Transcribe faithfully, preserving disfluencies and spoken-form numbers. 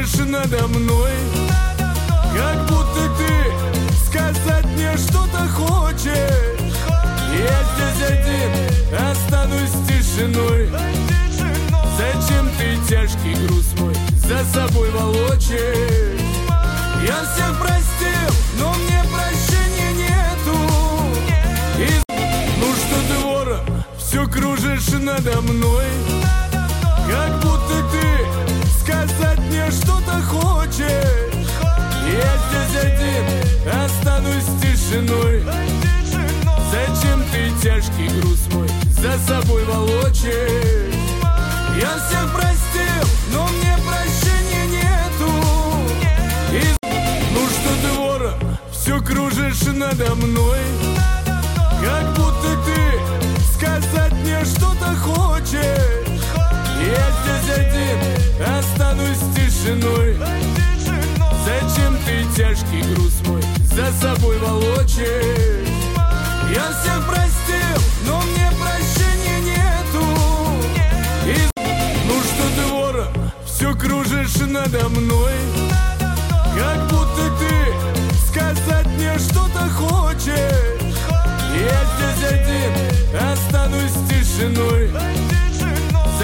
кружишь надо мной, как будто ты сказать мне что-то хочешь. Я здесь один, останусь тишиной. Зачем ты тяжкий груз мой за собой волочишь? Я всех простил, но мне прощения нету. И... Ну что ты, ворон, все кружишь надо мной, как будто ты сказать мне что-то хочешь. Я здесь один, останусь тишиной. Зачем ты тяжкий груз мой за собой волочишь? Я всех простил, но мне прощения нету. И... Ну что ты, ворон, все кружишь надо мной, как будто ты сказать мне что-то хочешь. Я здесь один, останусь тишиной. Зачем ты тяжкий груз мой за собой волочишь? Я всех простил, но мне прощения нету. И... Ну что ты, ворон, все кружишь надо мной, как будто ты сказать мне что-то хочешь. Я здесь один, останусь тишиной.